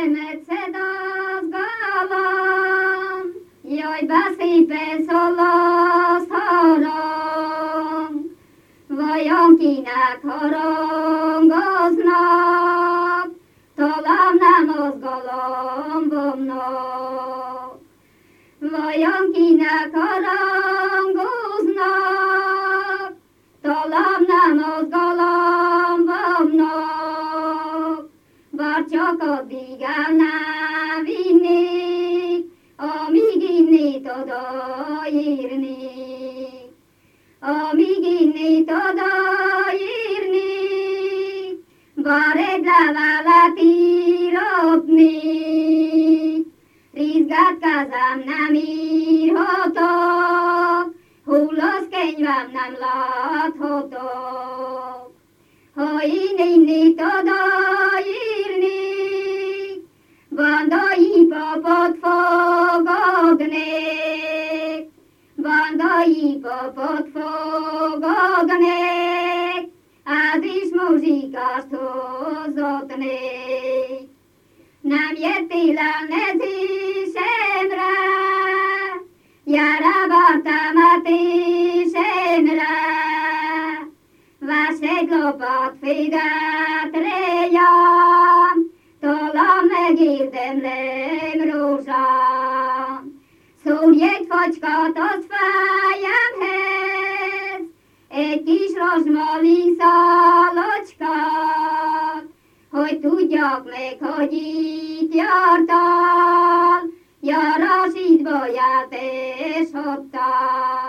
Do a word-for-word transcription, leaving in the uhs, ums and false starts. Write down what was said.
szemed szedazgalom, jaj, beszépen szalasz harang, vajon kinek harangoznak, talán nem az galambomnak. Vajon kinek harangoznak, talán nem az galambomnak, bár csak addig el nem vinnék, amíg innét odaírnék. Amíg innét odaírnék, bár egy levelet íratnék. Rizgát kezem nem írhatok, hullasz könyvem nem láthatok. Ha én innét odaírnék, bandai papot fogadnék. Bandai papot fogadnék, az is muzsikást hozatnék. Nem jöttél el nezésemre, gyere vártam a tésemre. Váss egy lopat féget réjam, talán megérdemlem rózsám. Szólj egy facskát az fejemhez, egy kis rozsmali szalocskát, hogy tudjak meg, hogy itt jártál, Jarosítba járt és hattál.